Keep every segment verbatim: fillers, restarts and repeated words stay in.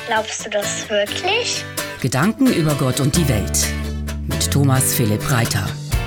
Glaubst du das wirklich? Gedanken über Gott und die Welt. Mit Thomas Philipp Reiter.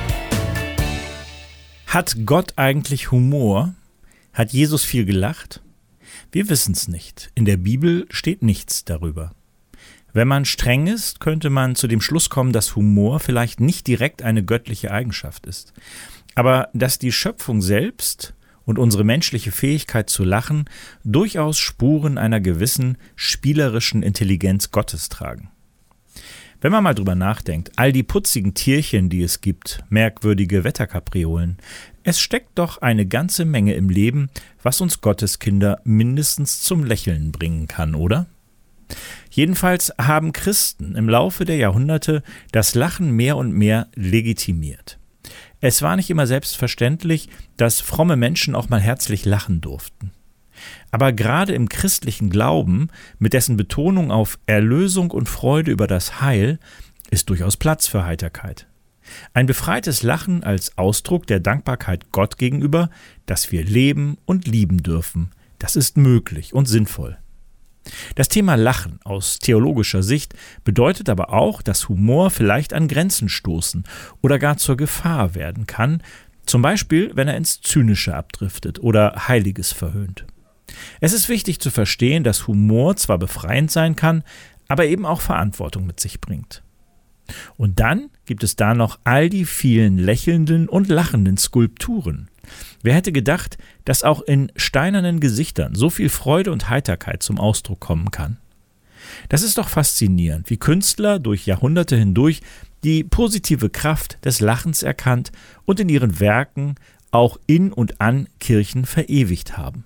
Hat Gott eigentlich Humor? Hat Jesus viel gelacht? Wir wissen es nicht. In der Bibel steht nichts darüber. Wenn man streng ist, könnte man zu dem Schluss kommen, dass Humor vielleicht nicht direkt eine göttliche Eigenschaft ist. Aber dass die Schöpfung selbst und unsere menschliche Fähigkeit zu lachen durchaus Spuren einer gewissen spielerischen Intelligenz Gottes tragen. Wenn man mal drüber nachdenkt, all die putzigen Tierchen, die es gibt, merkwürdige Wetterkapriolen, es steckt doch eine ganze Menge im Leben, was uns Gotteskinder mindestens zum Lächeln bringen kann, oder? Jedenfalls haben Christen im Laufe der Jahrhunderte das Lachen mehr und mehr legitimiert. Es war nicht immer selbstverständlich, dass fromme Menschen auch mal herzlich lachen durften. Aber gerade im christlichen Glauben, mit dessen Betonung auf Erlösung und Freude über das Heil, ist durchaus Platz für Heiterkeit. Ein befreites Lachen als Ausdruck der Dankbarkeit Gott gegenüber, dass wir leben und lieben dürfen, das ist möglich und sinnvoll. Das Thema Lachen aus theologischer Sicht bedeutet aber auch, dass Humor vielleicht an Grenzen stoßen oder gar zur Gefahr werden kann, zum Beispiel, wenn er ins Zynische abdriftet oder Heiliges verhöhnt. Es ist wichtig zu verstehen, dass Humor zwar befreiend sein kann, aber eben auch Verantwortung mit sich bringt. Und dann gibt es da noch all die vielen lächelnden und lachenden Skulpturen. Wer hätte gedacht, dass auch in steinernen Gesichtern so viel Freude und Heiterkeit zum Ausdruck kommen kann? Das ist doch faszinierend, wie Künstler durch Jahrhunderte hindurch die positive Kraft des Lachens erkannt und in ihren Werken auch in und an Kirchen verewigt haben.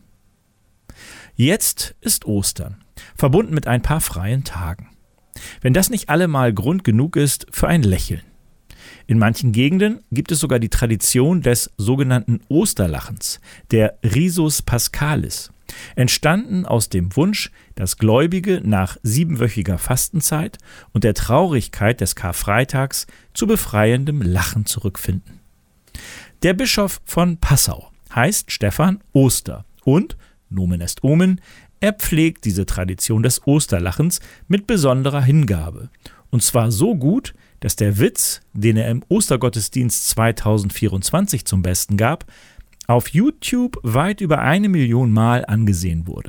Jetzt ist Ostern, verbunden mit ein paar freien Tagen. Wenn das nicht allemal Grund genug ist für ein Lächeln. In manchen Gegenden gibt es sogar die Tradition des sogenannten Osterlachens, der Risus Paschalis, entstanden aus dem Wunsch, dass Gläubige nach siebenwöchiger Fastenzeit und der Traurigkeit des Karfreitags zu befreiendem Lachen zurückfinden. Der Bischof von Passau heißt Stephan Oster und, Nomen est Omen, er pflegt diese Tradition des Osterlachens mit besonderer Hingabe. Und zwar so gut, dass der Witz, den er im Ostergottesdienst zweitausendvierundzwanzig zum Besten gab, auf YouTube weit über eine Million Mal angesehen wurde.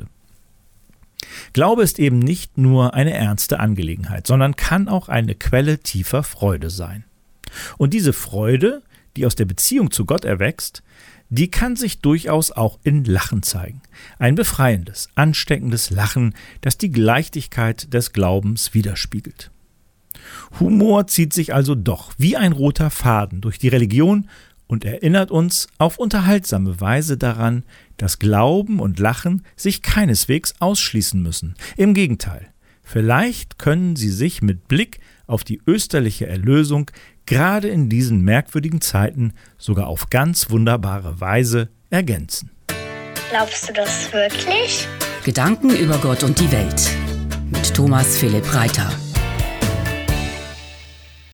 Glaube ist eben nicht nur eine ernste Angelegenheit, sondern kann auch eine Quelle tiefer Freude sein. Und diese Freude, die aus der Beziehung zu Gott erwächst, die kann sich durchaus auch in Lachen zeigen. Ein befreiendes, ansteckendes Lachen, das die Leichtigkeit des Glaubens widerspiegelt. Humor zieht sich also doch wie ein roter Faden durch die Religion und erinnert uns auf unterhaltsame Weise daran, dass Glauben und Lachen sich keineswegs ausschließen müssen. Im Gegenteil, vielleicht können sie sich mit Blick auf die österliche Erlösung gerade in diesen merkwürdigen Zeiten sogar auf ganz wunderbare Weise ergänzen. Glaubst du das wirklich? Gedanken über Gott und die Welt. Mit Thomas Philipp Reiter.